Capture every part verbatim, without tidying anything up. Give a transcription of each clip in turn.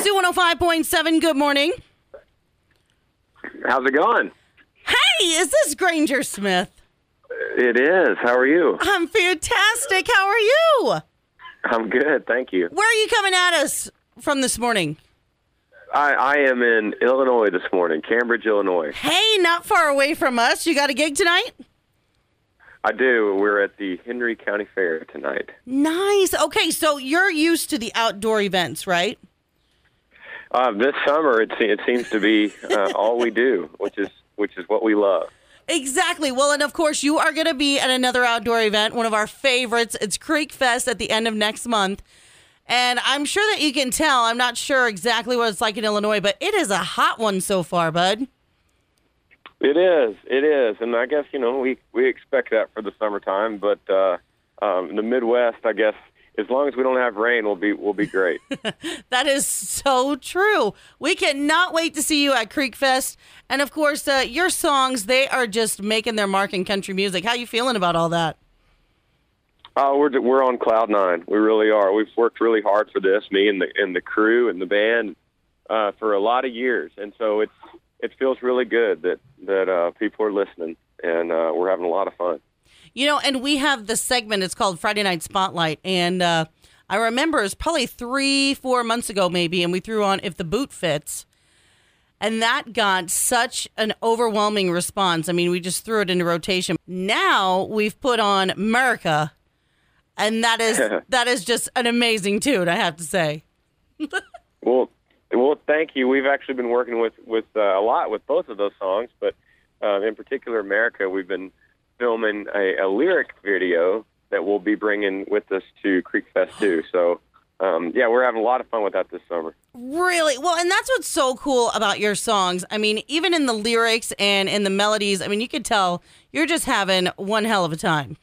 Stu one oh five point seven, good morning. How's it going? Hey, is this Granger Smith? It is. How are you? I'm fantastic. How are you? I'm good, thank you. Where are you coming at us from this morning? I, I am in Illinois this morning, Cambridge, Illinois. Hey, not far away from us. You got a gig tonight? I do. We're at the Henry County Fair tonight. Nice. Okay, so you're used to the outdoor events, right? Uh, this summer, it, se- it seems to be uh, all we do, which is which is what we love. Exactly. Well, and of course, you are going to be at another outdoor event, one of our favorites. It's Creek Fest at the end of next month. And I'm sure that you can tell, I'm not sure exactly what it's like in Illinois, but it is a hot one so far, bud. It is. It is. And I guess, you know, we, we expect that for the summertime, but uh, um, the Midwest, I guess, as long as we don't have rain, we'll be we'll be great. That is so true. We cannot wait to see you at Creek Fest. And, of course, uh, your songs, they are just making their mark in country music. How you feeling about all that? Oh, we're we're on cloud nine. We really are. We've worked really hard for this, me and the and the crew and the band, uh, for a lot of years, and so it's it feels really good that that uh, people are listening, and uh, we're having a lot of fun. You know, and we have the segment. It's called Friday Night Spotlight, and uh, I remember it was probably three, four months ago, maybe, and we threw on "If the Boot Fits." And that got such an overwhelming response. I mean, we just threw it into rotation. Now we've put on America, and that is that is just an amazing tune, I have to say. well, well, thank you. We've actually been working with with uh, a lot with both of those songs, but uh, in particular, America, we've been filming a, a lyric video that we'll be bringing with us to Creek Fest too. So, um, yeah, we're having a lot of fun with that this summer. Really? Well, and that's what's so cool about your songs. I mean, even in the lyrics and in the melodies, I mean, you could tell you're just having one hell of a time.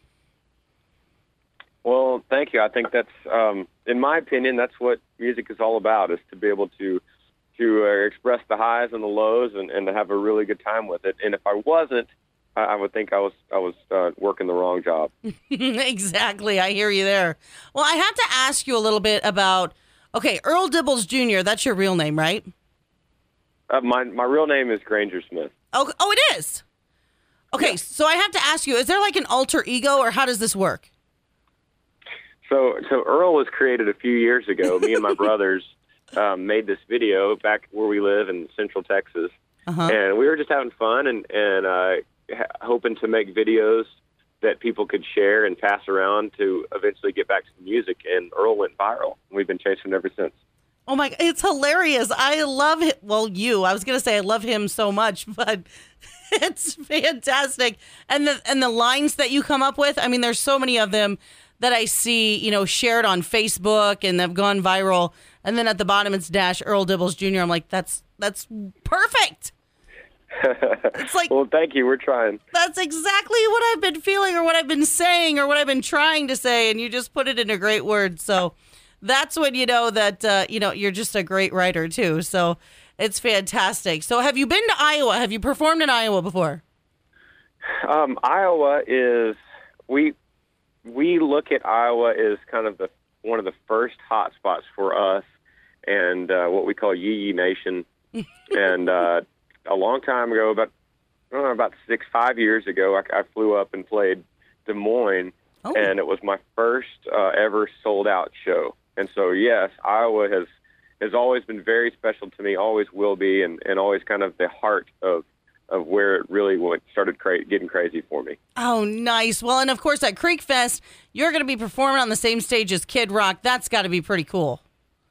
Well, thank you. I think that's, um, in my opinion, that's what music is all about, is to be able to to uh, express the highs and the lows and, and to have a really good time with it. And if I wasn't, I, I would think I was I was uh, working the wrong job. Exactly. I hear you there. Well, I have to ask you a little bit about, okay, Earl Dibbles Junior, that's your real name, right? Uh, my my real name is Granger Smith. Oh, oh it is? Okay, yeah. So I have to ask you, is there like an alter ego, or how does this work? So, so Earl was created a few years ago. Me and my brothers um, made this video back where we live in Central Texas, uh-huh. and we were just having fun and and uh, ha- hoping to make videos that people could share and pass around to eventually get back to the music. And Earl went viral. We've been chasing ever since. Oh my! It's hilarious. I love it. Well, you. I was gonna say I love him so much, but it's fantastic. And the and the lines that you come up with. I mean, there's so many of them that I see, you know, shared on Facebook and they've gone viral. And then at the bottom, it's dash Earl Dibbles Junior I'm like, that's that's perfect. It's like, well, thank you. We're trying. That's exactly what I've been feeling or what I've been saying or what I've been trying to say. And you just put it in a great word. So that's when you know that, uh, you know, you're just a great writer, too. So it's fantastic. So have you been to Iowa? Have you performed in Iowa before? Um, Iowa is, we... We look at Iowa as kind of the one of the first hot spots for us and uh, what we call Yee Yee Nation. and uh, a long time ago, about I don't know, about six, five years ago, I, I flew up and played Des Moines, oh. and it was my first uh, ever sold-out show. And so, yes, Iowa has has always been very special to me, always will be, and, and always kind of the heart of of where it really went, started cra- getting crazy for me. Oh, nice. Well, and of course, at Creek Fest, you're going to be performing on the same stage as Kid Rock. That's got to be pretty cool.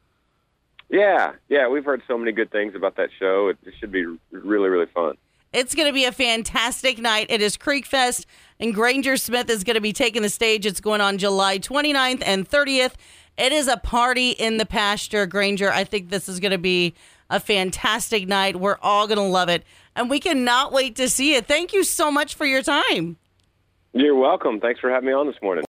Yeah, yeah, we've heard so many good things about that show. It, it should be really, really fun. It's going to be a fantastic night. It is Creek Fest, and Granger Smith is going to be taking the stage. It's going on July twenty-ninth and thirtieth. It is a party in the pasture, Granger. I think this is going to be a fantastic night. We're all going to love it. And we cannot wait to see it. Thank you so much for your time. You're welcome. Thanks for having me on this morning.